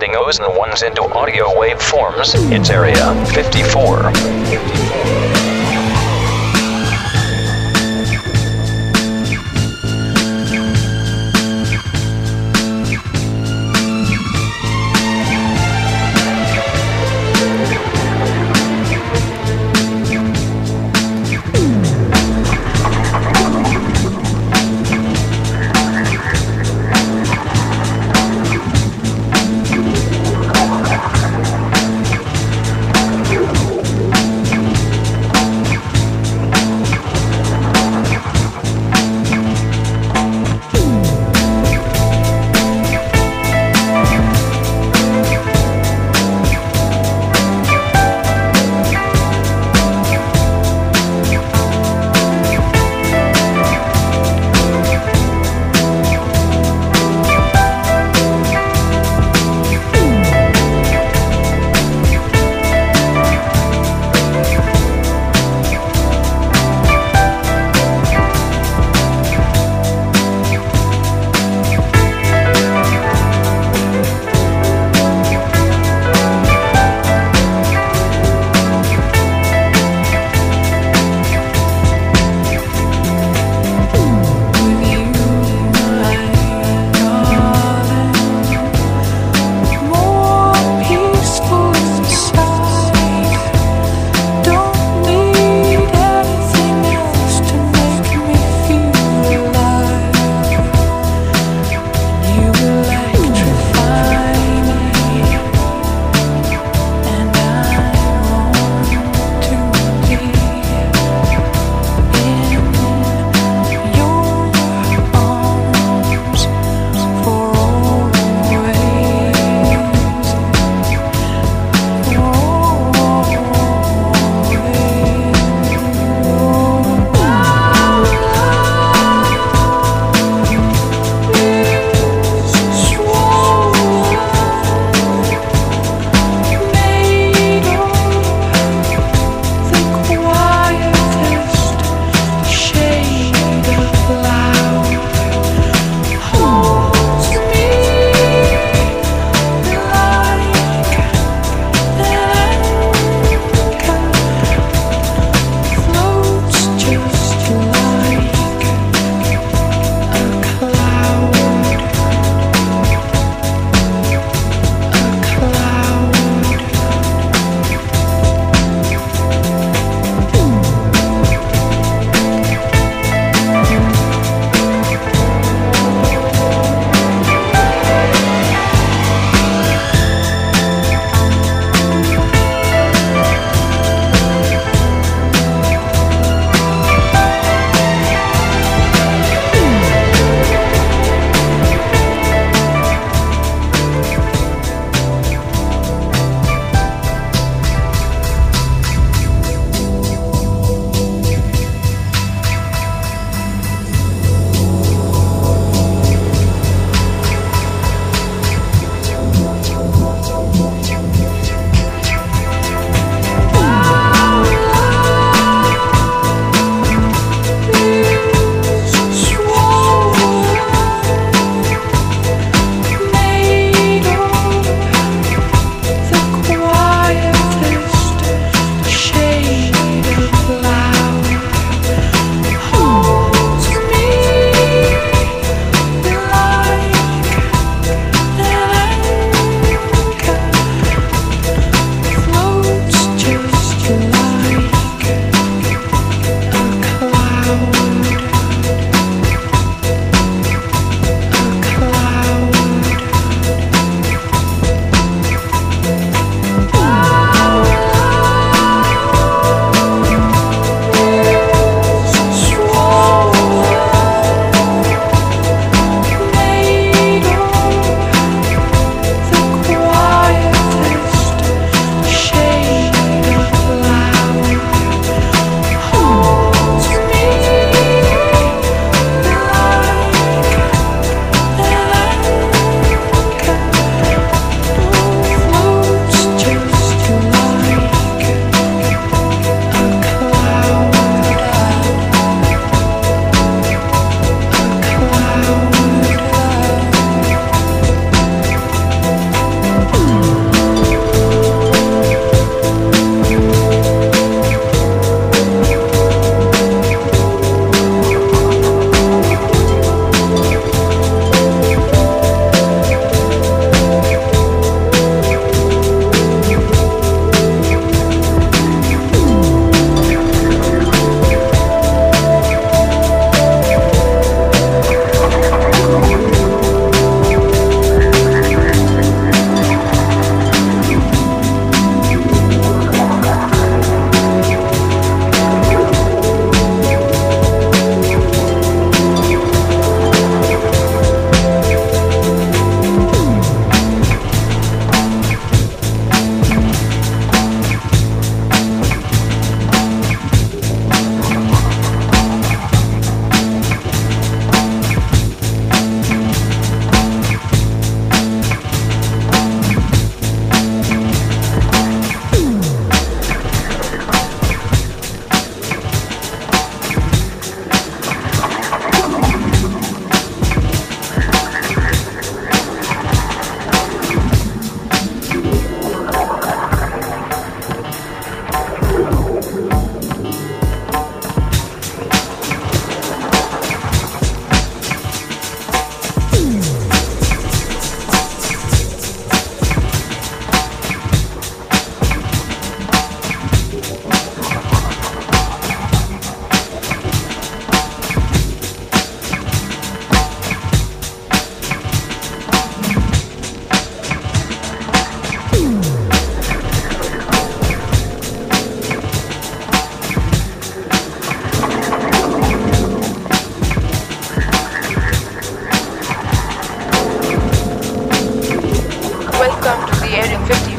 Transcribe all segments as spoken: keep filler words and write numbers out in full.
converting O's and ones into audio wave forms. It's Area fifty-four.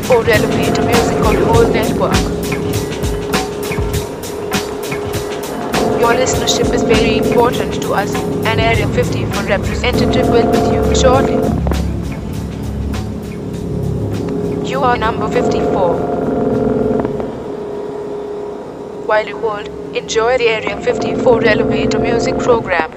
fifty-four elevator music on whole network. Your listenership is very important to us, and Area fifty-four representative will with you shortly. You are number fifty-four. While you hold, enjoy the Area fifty-four elevator music program.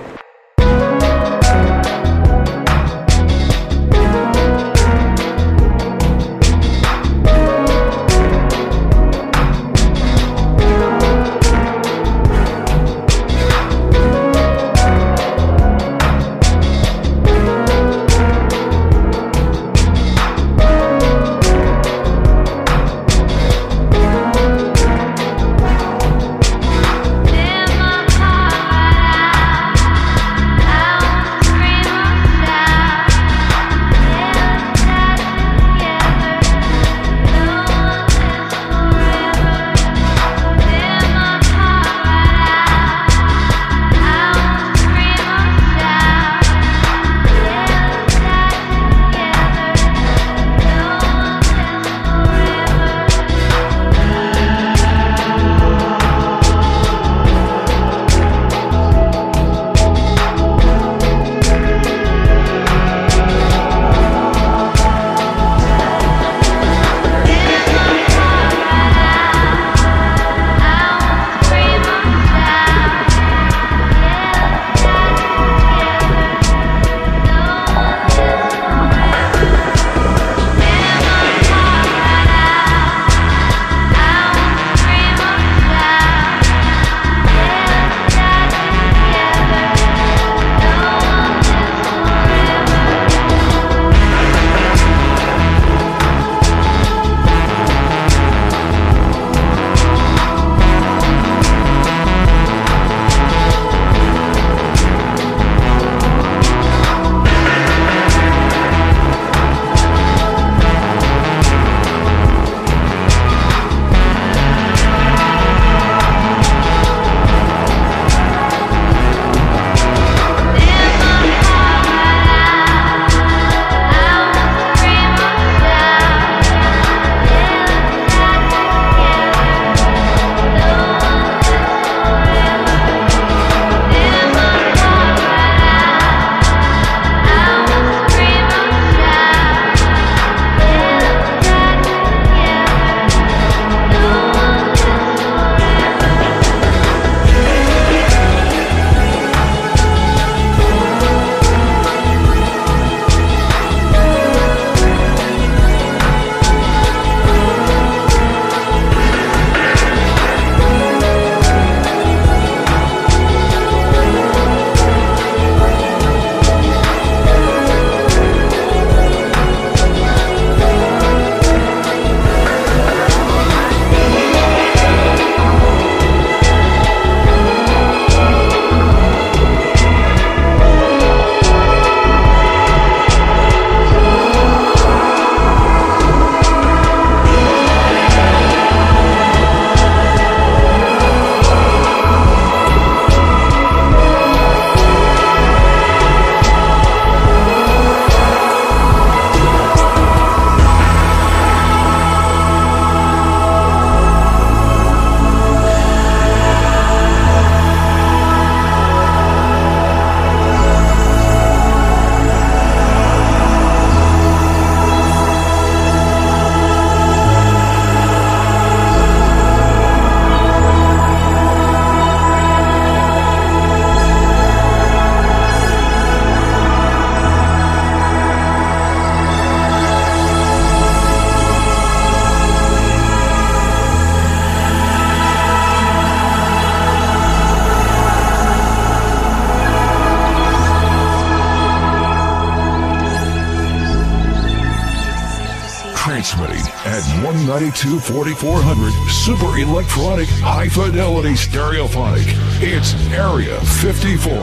Transmitting at one ninety-two forty-four hundred super electronic high fidelity stereophonic. It's Area fifty-four.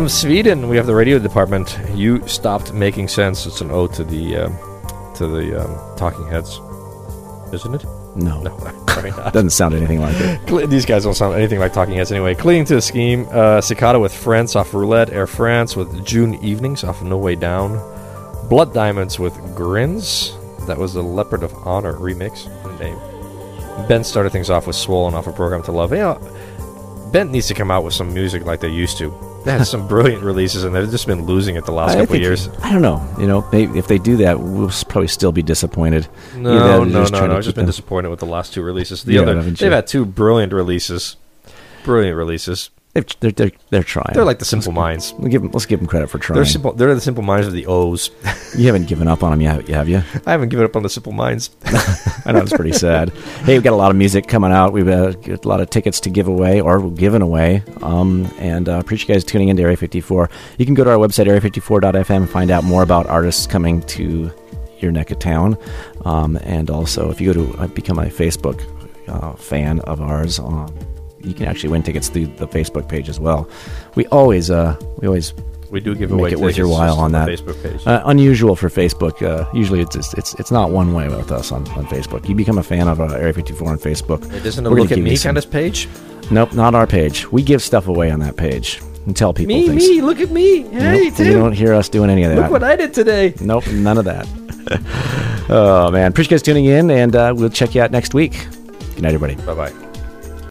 From Sweden, we have the radio department. You stopped making sense. It's an ode to the um, to the um, Talking Heads, isn't it? No, no, probably not. Doesn't sound anything like it. These guys don't sound anything like Talking Heads anyway. Clinging to the Scheme, uh, Cicada with Friends off Roulette, Air France with June Evenings off No Way Down, Blood Diamonds with Grins. That was the Leopard of Honor remix. Good name. Ben started things off with Swollen off a Program to Love. You know, Ben needs to come out with some music like they used to. They had some brilliant releases, and they've just been losing it the last I couple think, of years. I don't know. You know, maybe if they do that, we'll probably still be disappointed. No, Either no, just no, trying no. to I've just keep been them- disappointed with the last two releases. The Yeah, other, haven't they've you? had two brilliant releases. Brilliant releases. They've, they're, they're they're trying. They're like the Simple Minds. We'll give them, let's give them credit for trying. They're simple. They're the Simple Minds of the O's. You haven't given up on them yet, have you? I haven't given up on the Simple Minds. I know, it's pretty sad. Hey, we've got a lot of music coming out. We've uh, got a lot of tickets to give away or given away. Um, and uh, appreciate you guys tuning into Area fifty-four. You can go to our website, area fifty-four dot f m, and find out more about artists coming to your neck of town. Um, and also, if you go to uh, become a Facebook uh, fan of ours, um, you can actually win tickets through the Facebook page as well. We always, uh, we always We do give make away it worth your tickets while just on the that Facebook page. Uh, unusual for Facebook. Uh, usually, it's, it's it's it's not one way with us on, on Facebook. You become a fan of uh, Area fifty-four on Facebook. It isn't a We're gonna look at give you me some- kind of page. Nope, not our page. We give stuff away on that page and tell people Me, things. me, look at me. Hey, Nope, Tim. you don't hear us doing any of that. Look what I did today. Nope, none of that. Oh man, appreciate you guys tuning in, and uh, we'll check you out next week. Good night, everybody. Bye bye.